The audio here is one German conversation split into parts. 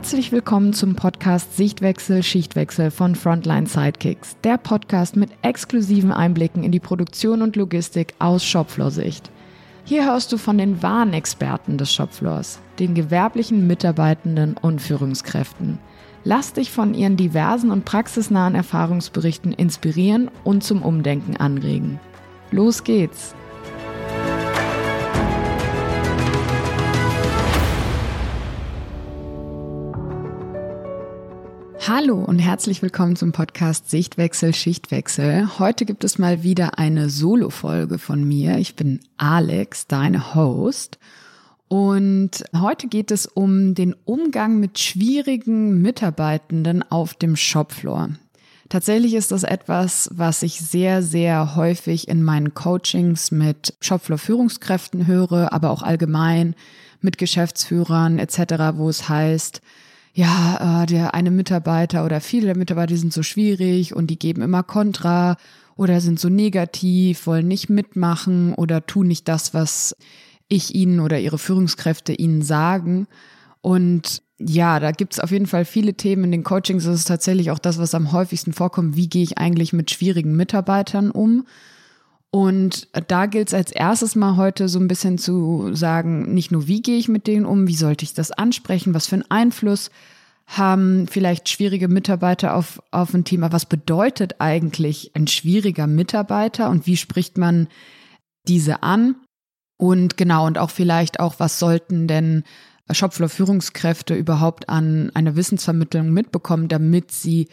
Herzlich willkommen zum Podcast Sichtwechsel, Schichtwechsel von Frontline Sidekicks, der Podcast mit exklusiven Einblicken in die Produktion und Logistik aus Shopfloor-Sicht. Hier hörst du von den wahren Experten des Shopfloors, den gewerblichen Mitarbeitenden und Führungskräften. Lass dich von ihren diversen und praxisnahen Erfahrungsberichten inspirieren und zum Umdenken anregen. Los geht's! Hallo und herzlich willkommen zum Podcast Sichtwechsel, Schichtwechsel. Heute gibt es mal wieder eine Solo-Folge von mir. Ich bin Alex, deine Host. Und heute geht es um den Umgang mit schwierigen Mitarbeitenden auf dem Shopfloor. Tatsächlich ist das etwas, was ich sehr, sehr häufig in meinen Coachings mit Shopfloor-Führungskräften höre, aber auch allgemein mit Geschäftsführern etc., wo es heißt, ja, der eine Mitarbeiter oder viele der Mitarbeiter sind so schwierig und die geben immer Kontra oder sind so negativ, wollen nicht mitmachen oder tun nicht das, was ich ihnen oder ihre Führungskräfte ihnen sagen. Und ja, da gibt's auf jeden Fall viele Themen in den Coachings. Das ist tatsächlich auch das, was am häufigsten vorkommt. Wie gehe ich eigentlich mit schwierigen Mitarbeitern um? Und da gilt es als erstes mal heute so ein bisschen zu sagen, nicht nur wie gehe ich mit denen um, wie sollte ich das ansprechen, was für einen Einfluss haben vielleicht schwierige Mitarbeiter auf ein Thema, was bedeutet eigentlich ein schwieriger Mitarbeiter und wie spricht man diese an? Und genau, und auch vielleicht auch, was sollten denn Shopfloor-Führungskräfte überhaupt an einer Wissensvermittlung mitbekommen, damit sie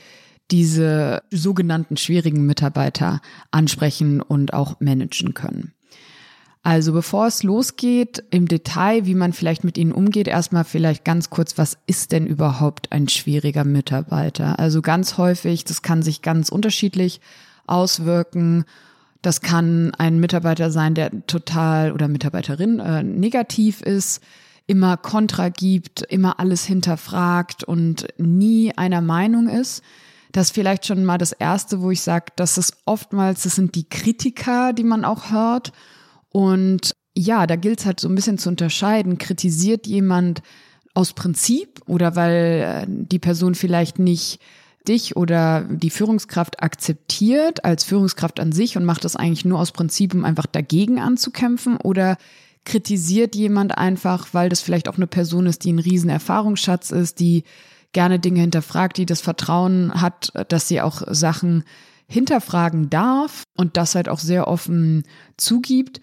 diese sogenannten schwierigen Mitarbeiter ansprechen und auch managen können. Also bevor es losgeht, im Detail, wie man vielleicht mit ihnen umgeht, erstmal vielleicht ganz kurz, was ist denn überhaupt ein schwieriger Mitarbeiter? Also ganz häufig, das kann sich ganz unterschiedlich auswirken. Das kann ein Mitarbeiter sein, der total oder Mitarbeiterin negativ ist, immer Kontra gibt, immer alles hinterfragt und nie einer Meinung ist. Das ist vielleicht schon mal das Erste, wo ich sage, das sind die Kritiker, die man auch hört. Und ja, da gilt es halt so ein bisschen zu unterscheiden. Kritisiert jemand aus Prinzip oder weil die Person vielleicht nicht dich oder die Führungskraft akzeptiert als Führungskraft an sich und macht das eigentlich nur aus Prinzip, um einfach dagegen anzukämpfen? Oder kritisiert jemand einfach, weil das vielleicht auch eine Person ist, die ein riesen Erfahrungsschatz ist, die gerne Dinge hinterfragt, die das Vertrauen hat, dass sie auch Sachen hinterfragen darf und das halt auch sehr offen zugibt.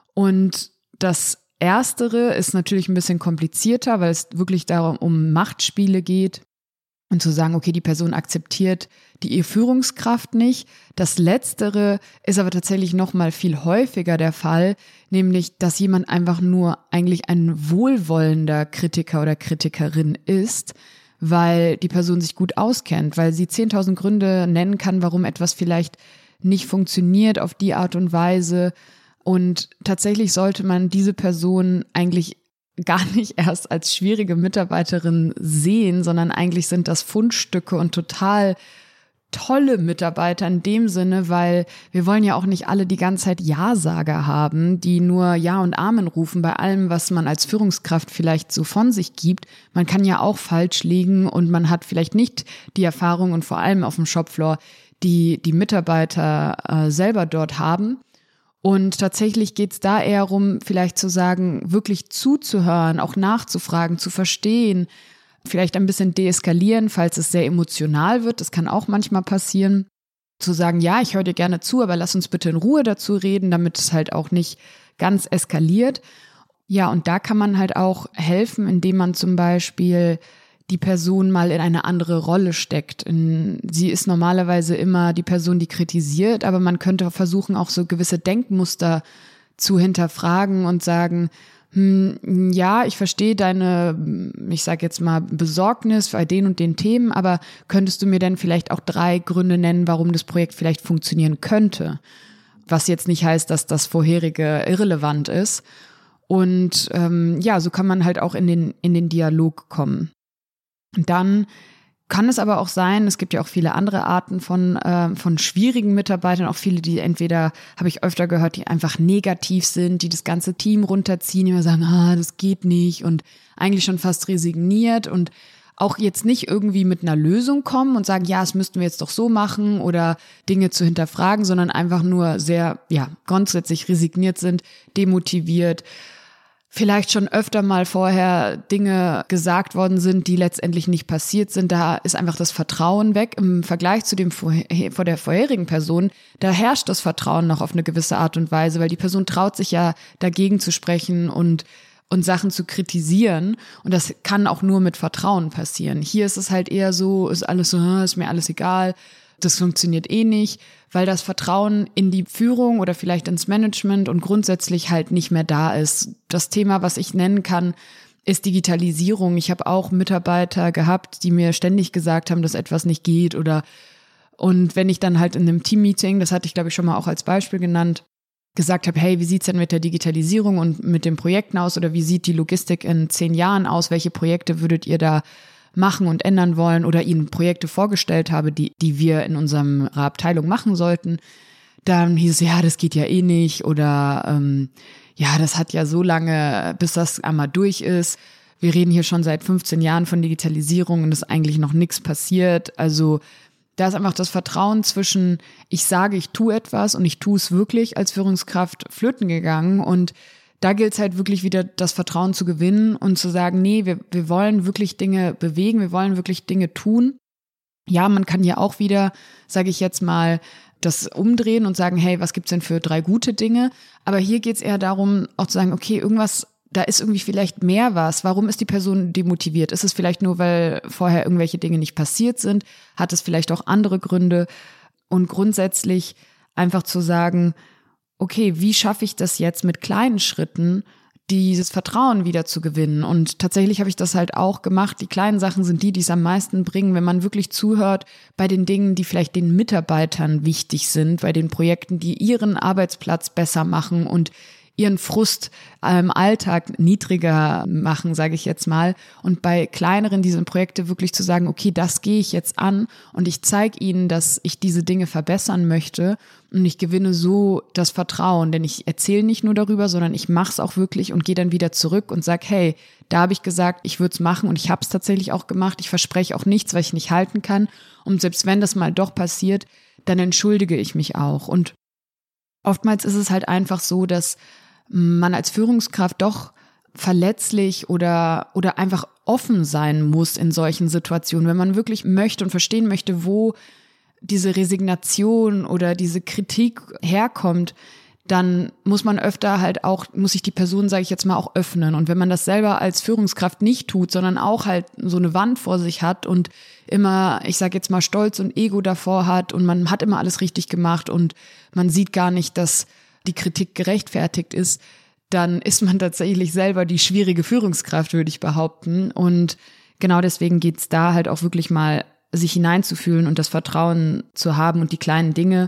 Und das Erstere ist natürlich ein bisschen komplizierter, weil es wirklich darum um Machtspiele geht und zu sagen, okay, die Person akzeptiert die Führungskraft nicht. Das Letztere ist aber tatsächlich noch mal viel häufiger der Fall, nämlich, dass jemand einfach nur eigentlich ein wohlwollender Kritiker oder Kritikerin ist, weil die Person sich gut auskennt, weil sie 10.000 Gründe nennen kann, warum etwas vielleicht nicht funktioniert auf die Art und Weise. Und tatsächlich sollte man diese Person eigentlich gar nicht erst als schwierige Mitarbeiterin sehen, sondern eigentlich sind das Fundstücke und total tolle Mitarbeiter in dem Sinne, weil wir wollen ja auch nicht alle die ganze Zeit Ja-Sager haben, die nur Ja und Amen rufen bei allem, was man als Führungskraft vielleicht so von sich gibt. Man kann ja auch falsch liegen und man hat vielleicht nicht die Erfahrung und vor allem auf dem Shopfloor, die Mitarbeiter selber dort haben. Und tatsächlich geht es da eher darum, vielleicht zu sagen, wirklich zuzuhören, auch nachzufragen, zu verstehen, vielleicht ein bisschen deeskalieren, falls es sehr emotional wird. Das kann auch manchmal passieren. Zu sagen, ja, ich höre dir gerne zu, aber lass uns bitte in Ruhe dazu reden, damit es halt auch nicht ganz eskaliert. Ja, und da kann man halt auch helfen, indem man zum Beispiel die Person mal in eine andere Rolle steckt. Sie ist normalerweise immer die Person, die kritisiert, aber man könnte versuchen, auch so gewisse Denkmuster zu hinterfragen und sagen, ja, ich verstehe deine, ich sage jetzt mal, Besorgnis bei den und den Themen, aber könntest du mir denn vielleicht auch 3 Gründe nennen, warum das Projekt vielleicht funktionieren könnte? Was jetzt nicht heißt, dass das vorherige irrelevant ist. Und ja, so kann man halt auch in den Dialog kommen. Und dann kann es aber auch sein, es gibt ja auch viele andere Arten von schwierigen Mitarbeitern, auch viele, die entweder, habe ich öfter gehört, die einfach negativ sind, die das ganze Team runterziehen, die immer sagen, das geht nicht und eigentlich schon fast resigniert und auch jetzt nicht irgendwie mit einer Lösung kommen und sagen, ja, das müssten wir jetzt doch so machen oder Dinge zu hinterfragen, sondern einfach nur sehr, grundsätzlich resigniert sind, demotiviert, vielleicht schon öfter mal vorher Dinge gesagt worden sind, die letztendlich nicht passiert sind. Da ist einfach das Vertrauen weg. Im Vergleich zu dem vor der vorherigen Person, da herrscht das Vertrauen noch auf eine gewisse Art und Weise, weil die Person traut sich ja dagegen zu sprechen und Sachen zu kritisieren. Und das kann auch nur mit Vertrauen passieren. Hier ist es halt eher so, ist alles so, ist mir alles egal. Das funktioniert eh nicht, weil das Vertrauen in die Führung oder vielleicht ins Management und grundsätzlich halt nicht mehr da ist. Das Thema, was ich nennen kann, ist Digitalisierung. Ich habe auch Mitarbeiter gehabt, die mir ständig gesagt haben, dass etwas nicht geht und wenn ich dann halt in einem Teammeeting, das hatte ich glaube ich schon mal auch als Beispiel genannt, gesagt habe, hey, wie sieht's denn mit der Digitalisierung und mit den Projekten aus oder wie sieht die Logistik in 10 Jahren aus? Welche Projekte würdet ihr da machen und ändern wollen oder ihnen Projekte vorgestellt habe, die wir in unserer Abteilung machen sollten, dann hieß es, ja, das geht ja eh nicht oder das hat ja so lange, bis das einmal durch ist. Wir reden hier schon seit 15 Jahren von Digitalisierung und es ist eigentlich noch nichts passiert. Also da ist einfach das Vertrauen zwischen, ich sage, ich tue etwas und ich tue es wirklich als Führungskraft flöten gegangen und da gilt es halt wirklich wieder, das Vertrauen zu gewinnen und zu sagen, nee, wir wollen wirklich Dinge bewegen, wir wollen wirklich Dinge tun. Ja, man kann ja auch wieder, sage ich jetzt mal, das umdrehen und sagen, hey, was gibt's denn für 3 gute Dinge? Aber hier geht's eher darum, auch zu sagen, okay, irgendwas, da ist irgendwie vielleicht mehr was. Warum ist die Person demotiviert? Ist es vielleicht nur, weil vorher irgendwelche Dinge nicht passiert sind? Hat es vielleicht auch andere Gründe? Und grundsätzlich einfach zu sagen, okay, wie schaffe ich das jetzt mit kleinen Schritten, dieses Vertrauen wieder zu gewinnen? Und tatsächlich habe ich das halt auch gemacht. Die kleinen Sachen sind die es am meisten bringen, wenn man wirklich zuhört bei den Dingen, die vielleicht den Mitarbeitern wichtig sind, bei den Projekten, die ihren Arbeitsplatz besser machen und ihren Frust im Alltag niedriger machen, sage ich jetzt mal. Und bei kleineren diese Projekte wirklich zu sagen, okay, das gehe ich jetzt an und ich zeige ihnen, dass ich diese Dinge verbessern möchte und ich gewinne so das Vertrauen. Denn ich erzähle nicht nur darüber, sondern ich mache es auch wirklich und gehe dann wieder zurück und sage, hey, da habe ich gesagt, ich würde es machen und ich habe es tatsächlich auch gemacht. Ich verspreche auch nichts, was ich nicht halten kann. Und selbst wenn das mal doch passiert, dann entschuldige ich mich auch. Und oftmals ist es halt einfach so, dass man als Führungskraft doch verletzlich oder einfach offen sein muss in solchen Situationen, wenn man wirklich möchte und verstehen möchte, wo diese Resignation oder diese Kritik herkommt, dann muss man öfter halt auch, muss sich die Person, sage ich jetzt mal, auch öffnen. Und wenn man das selber als Führungskraft nicht tut, sondern auch halt so eine Wand vor sich hat und immer, ich sage jetzt mal, Stolz und Ego davor hat und man hat immer alles richtig gemacht und man sieht gar nicht, dass die Kritik gerechtfertigt ist, dann ist man tatsächlich selber die schwierige Führungskraft, würde ich behaupten. Und genau deswegen geht's da halt auch wirklich mal, sich hineinzufühlen und das Vertrauen zu haben und die kleinen Dinge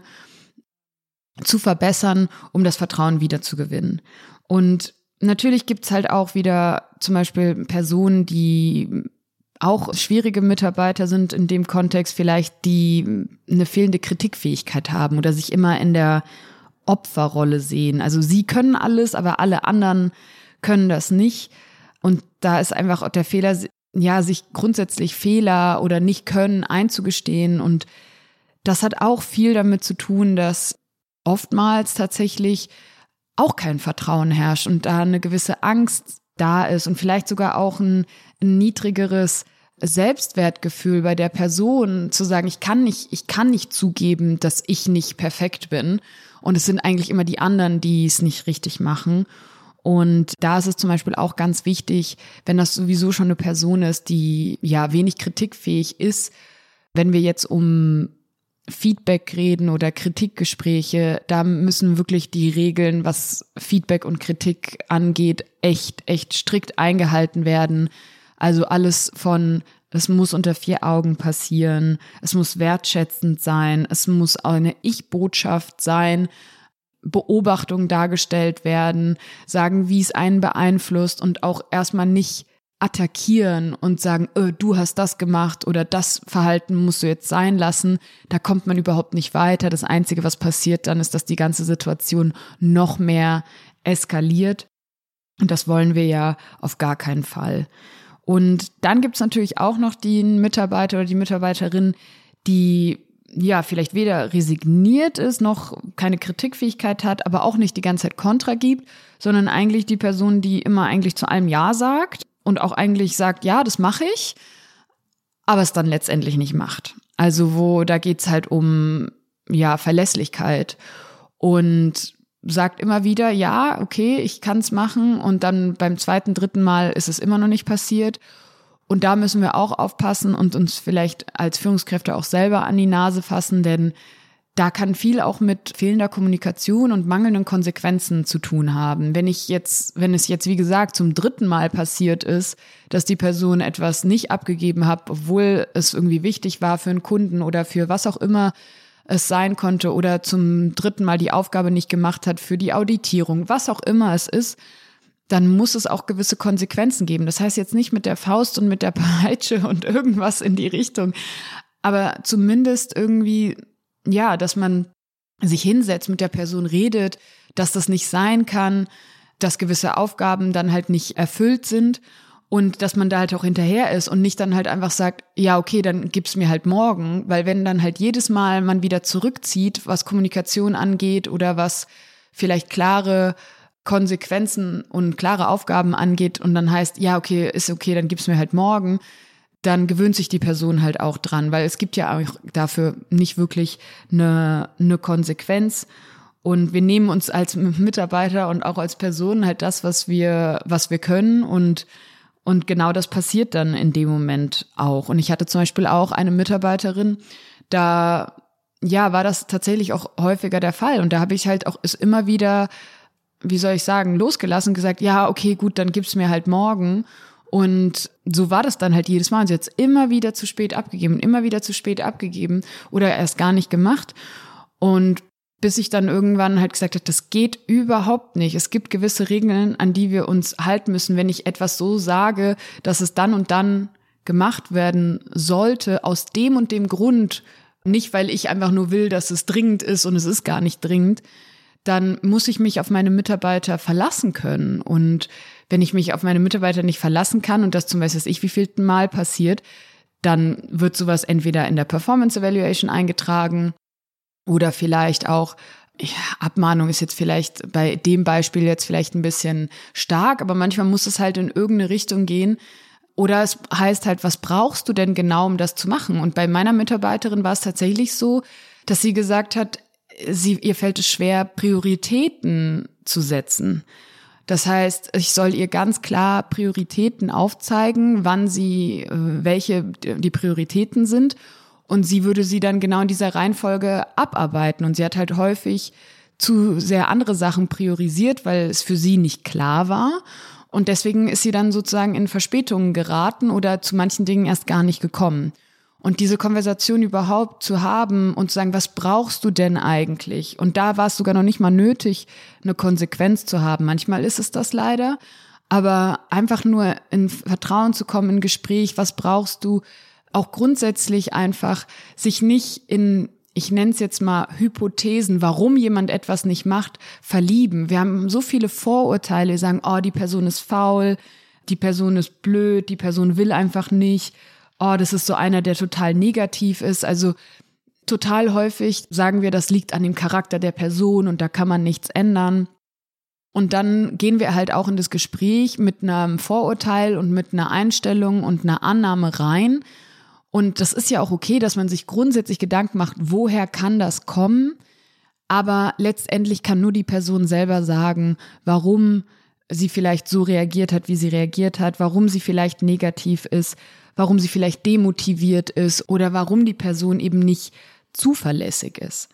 zu verbessern, um das Vertrauen wieder zu gewinnen. Und natürlich gibt's halt auch wieder zum Beispiel Personen, die auch schwierige Mitarbeiter sind in dem Kontext, vielleicht die eine fehlende Kritikfähigkeit haben oder sich immer in der Opferrolle sehen. Also sie können alles, aber alle anderen können das nicht. Und da ist einfach auch der Fehler, ja, sich grundsätzlich Fehler oder nicht können einzugestehen. Und das hat auch viel damit zu tun, dass oftmals tatsächlich auch kein Vertrauen herrscht und da eine gewisse Angst da ist und vielleicht sogar auch ein niedrigeres Selbstwertgefühl bei der Person, zu sagen, ich kann nicht zugeben, dass ich nicht perfekt bin. Und es sind eigentlich immer die anderen, die es nicht richtig machen. Und da ist es zum Beispiel auch ganz wichtig, wenn das sowieso schon eine Person ist, die ja wenig kritikfähig ist, wenn wir jetzt um Feedback reden oder Kritikgespräche, da müssen wirklich die Regeln, was Feedback und Kritik angeht, echt strikt eingehalten werden. Also alles von, es muss unter 4 Augen passieren, es muss wertschätzend sein, es muss eine Ich-Botschaft sein, Beobachtungen dargestellt werden, sagen, wie es einen beeinflusst und auch erstmal nicht attackieren und sagen, du hast das gemacht oder das Verhalten musst du jetzt sein lassen. Da kommt man überhaupt nicht weiter. Das Einzige, was passiert dann, ist, dass die ganze Situation noch mehr eskaliert. Und das wollen wir ja auf gar keinen Fall. Und dann gibt's natürlich auch noch den Mitarbeiter oder die Mitarbeiterin, die ja vielleicht weder resigniert ist, noch keine Kritikfähigkeit hat, aber auch nicht die ganze Zeit Kontra gibt, sondern eigentlich die Person, die immer eigentlich zu allem Ja sagt und auch eigentlich sagt, ja, das mache ich, aber es dann letztendlich nicht macht. Also da geht's halt um ja Verlässlichkeit und sagt immer wieder, ja, okay, ich kann's machen und dann beim zweiten, dritten Mal ist es immer noch nicht passiert. Und da müssen wir auch aufpassen und uns vielleicht als Führungskräfte auch selber an die Nase fassen, denn da kann viel auch mit fehlender Kommunikation und mangelnden Konsequenzen zu tun haben. Wenn es jetzt, wie gesagt, zum dritten Mal passiert ist, dass die Person etwas nicht abgegeben hat, obwohl es irgendwie wichtig war für einen Kunden oder für was auch immer es sein konnte oder zum dritten Mal die Aufgabe nicht gemacht hat für die Auditierung, was auch immer es ist, dann muss es auch gewisse Konsequenzen geben. Das heißt jetzt nicht mit der Faust und mit der Peitsche und irgendwas in die Richtung, aber zumindest irgendwie, ja, dass man sich hinsetzt, mit der Person redet, dass das nicht sein kann, dass gewisse Aufgaben dann halt nicht erfüllt sind und dass man da halt auch hinterher ist und nicht dann halt einfach sagt, ja, okay, dann gib's mir halt morgen, weil wenn dann halt jedes Mal man wieder zurückzieht, was Kommunikation angeht oder was vielleicht klare Konsequenzen und klare Aufgaben angeht und dann heißt, ja, okay, ist okay, dann gib's mir halt morgen, dann gewöhnt sich die Person halt auch dran, weil es gibt ja auch dafür nicht wirklich eine Konsequenz und wir nehmen uns als Mitarbeiter und auch als Person halt das, was wir können und genau das passiert dann in dem Moment auch. Und ich hatte zum Beispiel auch eine Mitarbeiterin, da ja war das tatsächlich auch häufiger der Fall und da habe ich halt auch es immer wieder, wie soll ich sagen, losgelassen, gesagt, ja, okay, gut, dann gib's mir halt morgen. Und so war das dann halt jedes Mal. Und sie hat es immer wieder zu spät abgegeben oder erst gar nicht gemacht. Und bis ich dann irgendwann halt gesagt habe, das geht überhaupt nicht. Es gibt gewisse Regeln, an die wir uns halten müssen. Wenn ich etwas so sage, dass es dann und dann gemacht werden sollte, aus dem und dem Grund, nicht weil ich einfach nur will, dass es dringend ist und es ist gar nicht dringend, dann muss ich mich auf meine Mitarbeiter verlassen können. Und wenn ich mich auf meine Mitarbeiter nicht verlassen kann und das zum Beispiel wievielten Mal passiert, dann wird sowas entweder in der Performance Evaluation eingetragen oder vielleicht auch, ja, Abmahnung ist jetzt vielleicht bei dem Beispiel jetzt vielleicht ein bisschen stark, aber manchmal muss es halt in irgendeine Richtung gehen. Oder es heißt halt, was brauchst du denn genau, um das zu machen? Und bei meiner Mitarbeiterin war es tatsächlich so, dass sie gesagt hat, ihr fällt es schwer, Prioritäten zu setzen. Das heißt, ich soll ihr ganz klar Prioritäten aufzeigen, wann welche die Prioritäten sind. Und sie würde sie dann genau in dieser Reihenfolge abarbeiten. Und sie hat halt häufig zu sehr andere Sachen priorisiert, weil es für sie nicht klar war. Und deswegen ist sie dann sozusagen in Verspätungen geraten oder zu manchen Dingen erst gar nicht gekommen. Und diese Konversation überhaupt zu haben und zu sagen, was brauchst du denn eigentlich? Und da war es sogar noch nicht mal nötig, eine Konsequenz zu haben. Manchmal ist es das leider, aber einfach nur in Vertrauen zu kommen, in Gespräch, was brauchst du? Auch grundsätzlich einfach sich nicht in, ich nenne es jetzt mal Hypothesen, warum jemand etwas nicht macht, verlieben. Wir haben so viele Vorurteile, die sagen, oh, die Person ist faul, die Person ist blöd, die Person will einfach nicht. Oh, das ist so einer, der total negativ ist. Also total häufig sagen wir, das liegt an dem Charakter der Person und da kann man nichts ändern. Und dann gehen wir halt auch in das Gespräch mit einem Vorurteil und mit einer Einstellung und einer Annahme rein. Und das ist ja auch okay, dass man sich grundsätzlich Gedanken macht, woher kann das kommen? Aber letztendlich kann nur die Person selber sagen, warum sie vielleicht so reagiert hat, wie sie reagiert hat, warum sie vielleicht negativ ist, warum sie vielleicht demotiviert ist oder warum die Person eben nicht zuverlässig ist.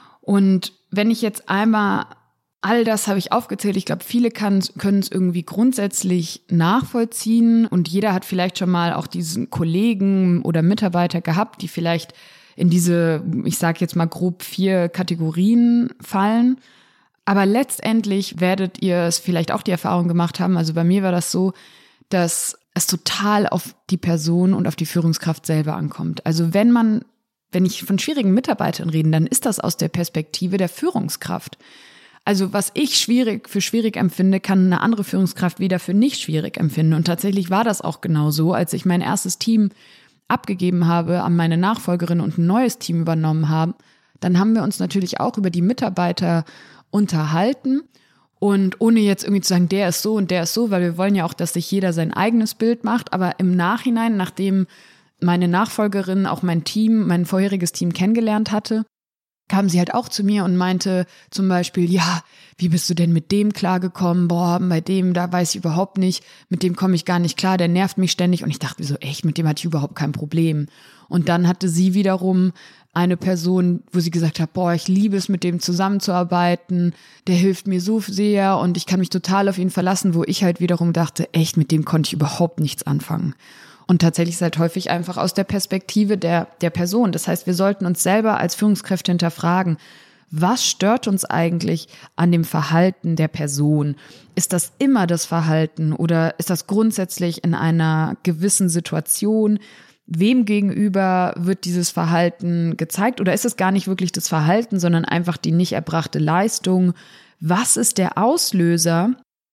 Und wenn ich jetzt einmal, all das habe ich aufgezählt, ich glaube, viele können es irgendwie grundsätzlich nachvollziehen und jeder hat vielleicht schon mal auch diesen Kollegen oder Mitarbeiter gehabt, die vielleicht in diese, ich sage jetzt mal grob 4 Kategorien fallen. Aber letztendlich werdet ihr es vielleicht auch die Erfahrung gemacht haben, also bei mir war das so, dass es total auf die Person und auf die Führungskraft selber ankommt. Also wenn ich von schwierigen Mitarbeitern rede, dann ist das aus der Perspektive der Führungskraft. Also was ich für schwierig empfinde, kann eine andere Führungskraft wieder für nicht schwierig empfinden. Und tatsächlich war das auch genau so, als ich mein erstes Team abgegeben habe an meine Nachfolgerin und ein neues Team übernommen habe. Dann haben wir uns natürlich auch über die Mitarbeiter unterhalten. Und ohne jetzt irgendwie zu sagen, der ist so und der ist so, weil wir wollen ja auch, dass sich jeder sein eigenes Bild macht. Aber im Nachhinein, nachdem meine Nachfolgerin auch mein vorheriges Team kennengelernt hatte, kam sie halt auch zu mir und meinte zum Beispiel, ja, wie bist du denn mit dem klargekommen? Boah, bei dem, da weiß ich überhaupt nicht, mit dem komme ich gar nicht klar, der nervt mich ständig. Und ich dachte mir so, echt, mit dem hatte ich überhaupt kein Problem. Und dann hatte sie wiederum eine Person, wo sie gesagt hat, boah, ich liebe es, mit dem zusammenzuarbeiten, der hilft mir so sehr und ich kann mich total auf ihn verlassen, wo ich halt wiederum dachte, echt, mit dem konnte ich überhaupt nichts anfangen. Und tatsächlich ist halt häufig einfach aus der Perspektive der Person. Das heißt, wir sollten uns selber als Führungskräfte hinterfragen, was stört uns eigentlich an dem Verhalten der Person? Ist das immer das Verhalten oder ist das grundsätzlich in einer gewissen Situation? Wem gegenüber wird dieses Verhalten gezeigt? Oder ist es gar nicht wirklich das Verhalten, sondern einfach die nicht erbrachte Leistung? Was ist der Auslöser,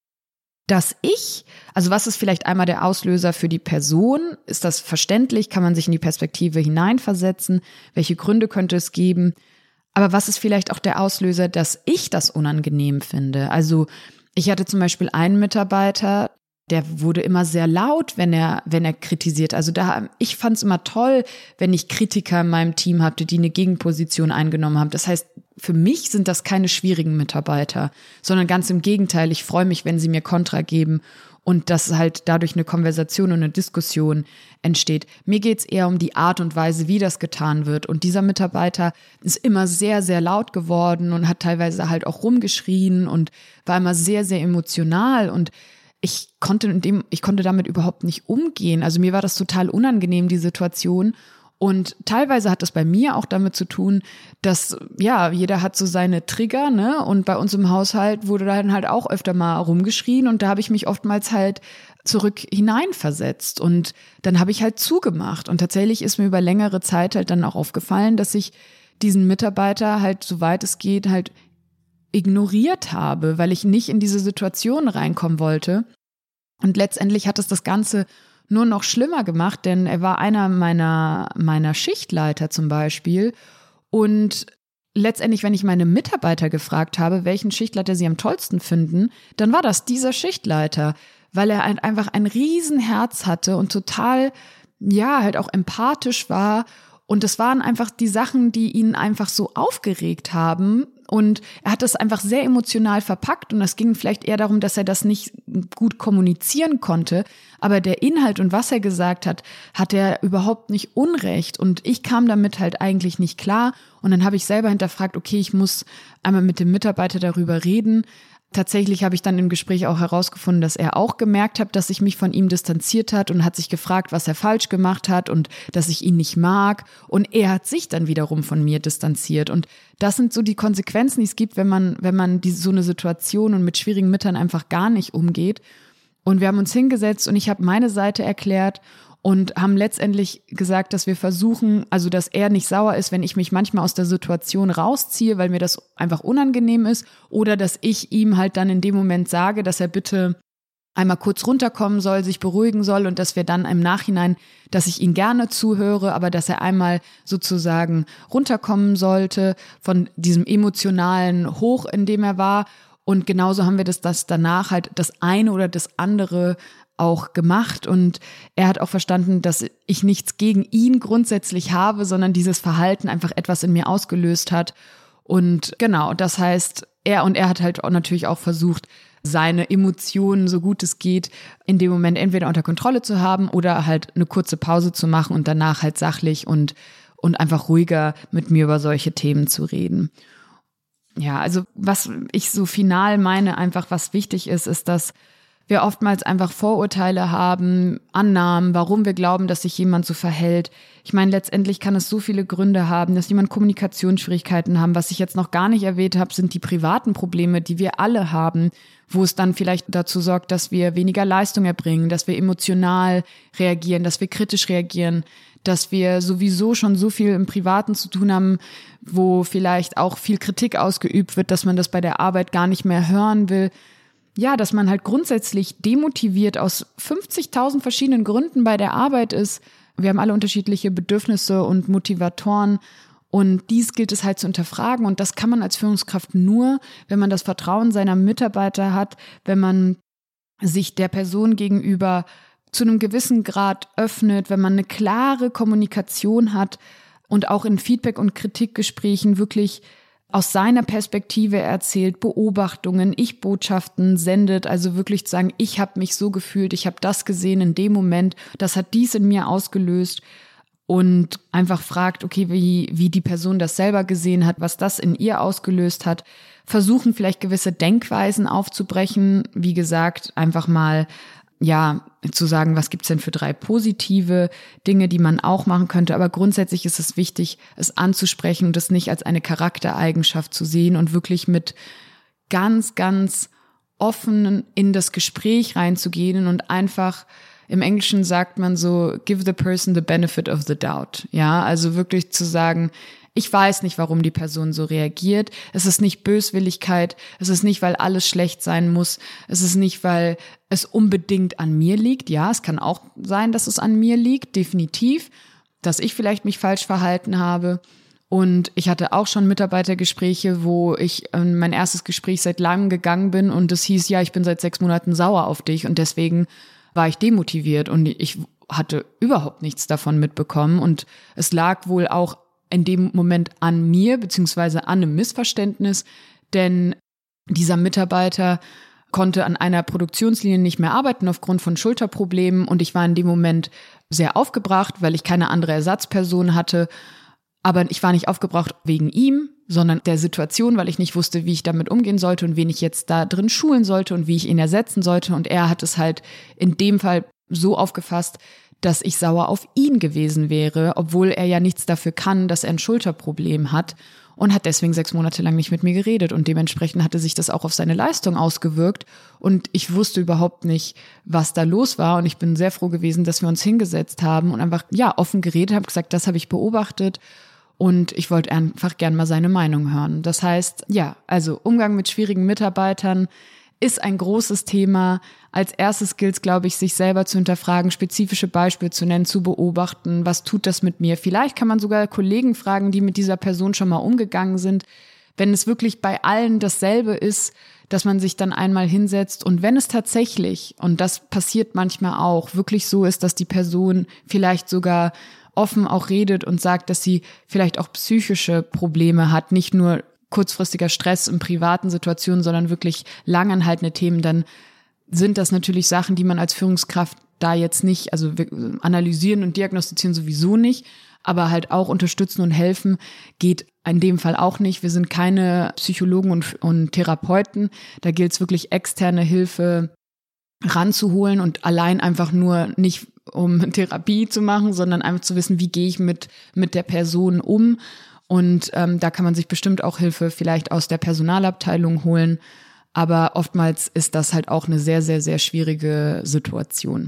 was ist vielleicht einmal der Auslöser für die Person? Ist das verständlich? Kann man sich in die Perspektive hineinversetzen? Welche Gründe könnte es geben? Aber was ist vielleicht auch der Auslöser, dass ich das unangenehm finde? Also ich hatte zum Beispiel einen Mitarbeiter, der wurde immer sehr laut, wenn er kritisiert. Also ich fand es immer toll, wenn ich Kritiker in meinem Team hatte, die eine Gegenposition eingenommen haben. Das heißt, für mich sind das keine schwierigen Mitarbeiter, sondern ganz im Gegenteil. Ich freue mich, wenn sie mir Kontra geben und dass halt dadurch eine Konversation und eine Diskussion entsteht. Mir geht's eher um die Art und Weise, wie das getan wird. Und dieser Mitarbeiter ist immer sehr, sehr laut geworden und hat teilweise halt auch rumgeschrien und war immer sehr, sehr emotional und ich konnte damit überhaupt nicht umgehen. Also mir war das total unangenehm, die Situation. Und teilweise hat das bei mir auch damit zu tun, dass, ja, jeder hat so seine Trigger, ne? Und bei uns im Haushalt wurde dann halt auch öfter mal rumgeschrien und da habe ich mich oftmals halt zurück hineinversetzt und dann habe ich halt zugemacht. Und tatsächlich ist mir über längere Zeit halt dann auch aufgefallen, dass ich diesen Mitarbeiter halt, soweit es geht, halt ignoriert habe, weil ich nicht in diese Situation reinkommen wollte. Und letztendlich hat es das Ganze nur noch schlimmer gemacht, denn er war einer meiner Schichtleiter zum Beispiel. Und letztendlich, wenn ich meine Mitarbeiter gefragt habe, welchen Schichtleiter sie am tollsten finden, dann war das dieser Schichtleiter, weil er einfach ein Riesenherz hatte und total, ja, halt auch empathisch war. Und es waren einfach die Sachen, die ihn einfach so aufgeregt haben. Und er hat das einfach sehr emotional verpackt. Und es ging vielleicht eher darum, dass er das nicht gut kommunizieren konnte. Aber der Inhalt und was er gesagt hat, hat er überhaupt nicht Unrecht. Und ich kam damit halt eigentlich nicht klar. Und dann habe ich selber hinterfragt, okay, ich muss einmal mit dem Mitarbeiter darüber reden. Tatsächlich habe ich dann im Gespräch auch herausgefunden, dass er auch gemerkt hat, dass ich mich von ihm distanziert hat und hat sich gefragt, was er falsch gemacht hat und dass ich ihn nicht mag. Und er hat sich dann wiederum von mir distanziert. Und das sind so die Konsequenzen, die es gibt, wenn man so eine Situation und mit schwierigen Müttern einfach gar nicht umgeht. Und wir haben uns hingesetzt und ich habe meine Seite erklärt und haben letztendlich gesagt, dass wir versuchen, also dass er nicht sauer ist, wenn ich mich manchmal aus der Situation rausziehe, weil mir das einfach unangenehm ist, oder dass ich ihm halt dann in dem Moment sage, dass er bitte einmal kurz runterkommen soll, sich beruhigen soll und dass wir dann im Nachhinein, dass ich ihn gerne zuhöre, aber dass er einmal sozusagen runterkommen sollte von diesem emotionalen Hoch, in dem er war. Und genauso haben wir das danach halt das eine oder das andere auch gemacht und er hat auch verstanden, dass ich nichts gegen ihn grundsätzlich habe, sondern dieses Verhalten einfach etwas in mir ausgelöst hat. Und genau, das heißt, er hat halt auch natürlich auch versucht, seine Emotionen, so gut es geht, in dem Moment entweder unter Kontrolle zu haben oder halt eine kurze Pause zu machen und danach halt sachlich und einfach ruhiger mit mir über solche Themen zu reden. Ja, also was ich so final meine, einfach was wichtig ist, dass wir oftmals einfach Vorurteile haben, Annahmen, warum wir glauben, dass sich jemand so verhält. Ich meine, letztendlich kann es so viele Gründe haben, dass jemand Kommunikationsschwierigkeiten haben. Was ich jetzt noch gar nicht erwähnt habe, sind die privaten Probleme, die wir alle haben, wo es dann vielleicht dazu sorgt, dass wir weniger Leistung erbringen, dass wir emotional reagieren, dass wir kritisch reagieren, dass wir sowieso schon so viel im Privaten zu tun haben, wo vielleicht auch viel Kritik ausgeübt wird, dass man das bei der Arbeit gar nicht mehr hören will. Ja, dass man halt grundsätzlich demotiviert aus 50.000 verschiedenen Gründen bei der Arbeit ist. Wir haben alle unterschiedliche Bedürfnisse und Motivatoren und dies gilt es halt zu hinterfragen und das kann man als Führungskraft nur, wenn man das Vertrauen seiner Mitarbeiter hat, wenn man sich der Person gegenüber zu einem gewissen Grad öffnet, wenn man eine klare Kommunikation hat und auch in Feedback- und Kritikgesprächen wirklich aus seiner Perspektive erzählt, Beobachtungen, Ich-Botschaften sendet, also wirklich zu sagen, ich habe mich so gefühlt, ich habe das gesehen in dem Moment, das hat dies in mir ausgelöst und einfach fragt, okay, wie die Person das selber gesehen hat, was das in ihr ausgelöst hat, versuchen vielleicht gewisse Denkweisen aufzubrechen, wie gesagt, einfach mal zu sagen, was gibt's denn für 3 positive Dinge, die man auch machen könnte. Aber grundsätzlich ist es wichtig, es anzusprechen und es nicht als eine Charaktereigenschaft zu sehen und wirklich mit ganz, ganz offen in das Gespräch reinzugehen und einfach, im Englischen sagt man so, give the person the benefit of the doubt. Ja, also wirklich zu sagen, ich weiß nicht, warum die Person so reagiert. Es ist nicht Böswilligkeit. Es ist nicht, weil alles schlecht sein muss. Es ist nicht, weil es unbedingt an mir liegt. Ja, es kann auch sein, dass es an mir liegt, definitiv, dass ich vielleicht mich falsch verhalten habe. Und ich hatte auch schon Mitarbeitergespräche, wo ich in mein erstes Gespräch seit langem gegangen bin und es hieß, ja, ich bin seit 6 Monaten sauer auf dich und deswegen war ich demotiviert und ich hatte überhaupt nichts davon mitbekommen und es lag wohl auch in dem Moment an mir, beziehungsweise an einem Missverständnis, denn dieser Mitarbeiter konnte an einer Produktionslinie nicht mehr arbeiten aufgrund von Schulterproblemen und ich war in dem Moment sehr aufgebracht, weil ich keine andere Ersatzperson hatte, aber ich war nicht aufgebracht wegen ihm, sondern der Situation, weil ich nicht wusste, wie ich damit umgehen sollte und wen ich jetzt da drin schulen sollte und wie ich ihn ersetzen sollte und er hat es halt in dem Fall so aufgefasst, dass ich sauer auf ihn gewesen wäre, obwohl er ja nichts dafür kann, dass er ein Schulterproblem hat und hat deswegen 6 Monate lang nicht mit mir geredet und dementsprechend hatte sich das auch auf seine Leistung ausgewirkt und ich wusste überhaupt nicht, was da los war und ich bin sehr froh gewesen, dass wir uns hingesetzt haben und einfach offen geredet haben, gesagt, das habe ich beobachtet und ich wollte einfach gern mal seine Meinung hören. Das heißt, also Umgang mit schwierigen Mitarbeitern ist ein großes Thema. Als erstes gilt es, glaube ich, sich selber zu hinterfragen, spezifische Beispiele zu nennen, zu beobachten, was tut das mit mir. Vielleicht kann man sogar Kollegen fragen, die mit dieser Person schon mal umgegangen sind. Wenn es wirklich bei allen dasselbe ist, dass man sich dann einmal hinsetzt und wenn es tatsächlich, und das passiert manchmal auch, wirklich so ist, dass die Person vielleicht sogar offen auch redet und sagt, dass sie vielleicht auch psychische Probleme hat, nicht nur kurzfristiger Stress in privaten Situationen, sondern wirklich langanhaltende Themen, dann sind das natürlich Sachen, die man als Führungskraft da jetzt nicht, also wir analysieren und diagnostizieren sowieso nicht, aber halt auch unterstützen und helfen geht in dem Fall auch nicht. Wir sind keine Psychologen und Therapeuten. Da gilt es wirklich externe Hilfe ranzuholen und allein einfach nur nicht um Therapie zu machen, sondern einfach zu wissen, wie gehe ich mit der Person um. Und da kann man sich bestimmt auch Hilfe vielleicht aus der Personalabteilung holen. Aber oftmals ist das halt auch eine sehr, sehr, sehr schwierige Situation.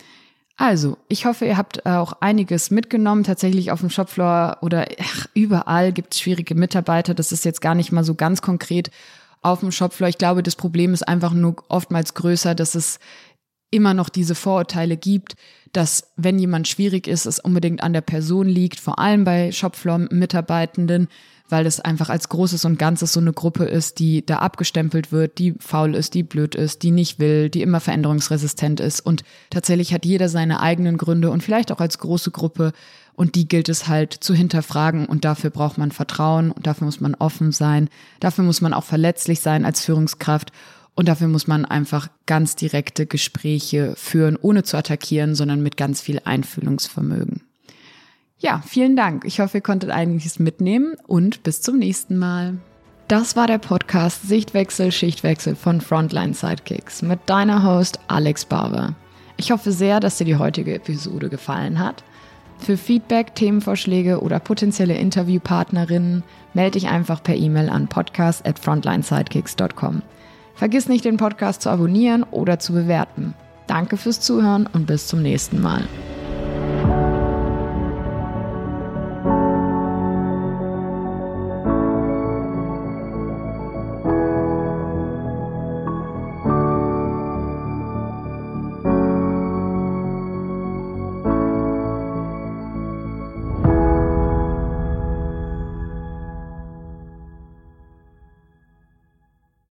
Also, ich hoffe, ihr habt auch einiges mitgenommen. Tatsächlich auf dem Shopfloor oder überall gibt es schwierige Mitarbeiter. Das ist jetzt gar nicht mal so ganz konkret auf dem Shopfloor. Ich glaube, das Problem ist einfach nur oftmals größer, dass es immer noch diese Vorurteile gibt, dass wenn jemand schwierig ist, es unbedingt an der Person liegt, vor allem bei Shopfloor-Mitarbeitenden, weil es einfach als Großes und Ganzes so eine Gruppe ist, die da abgestempelt wird, die faul ist, die blöd ist, die nicht will, die immer veränderungsresistent ist. Und tatsächlich hat jeder seine eigenen Gründe und vielleicht auch als große Gruppe und die gilt es halt zu hinterfragen und dafür braucht man Vertrauen und dafür muss man offen sein, dafür muss man auch verletzlich sein als Führungskraft. Und dafür muss man einfach ganz direkte Gespräche führen, ohne zu attackieren, sondern mit ganz viel Einfühlungsvermögen. Ja, vielen Dank. Ich hoffe, ihr konntet einiges mitnehmen und bis zum nächsten Mal. Das war der Podcast Sichtwechsel, Schichtwechsel von Frontline Sidekicks mit deiner Host Alex Barber. Ich hoffe sehr, dass dir die heutige Episode gefallen hat. Für Feedback, Themenvorschläge oder potenzielle Interviewpartnerinnen melde dich einfach per E-Mail an podcast@frontlinesidekicks.com. Vergiss nicht, den Podcast zu abonnieren oder zu bewerten. Danke fürs Zuhören und bis zum nächsten Mal.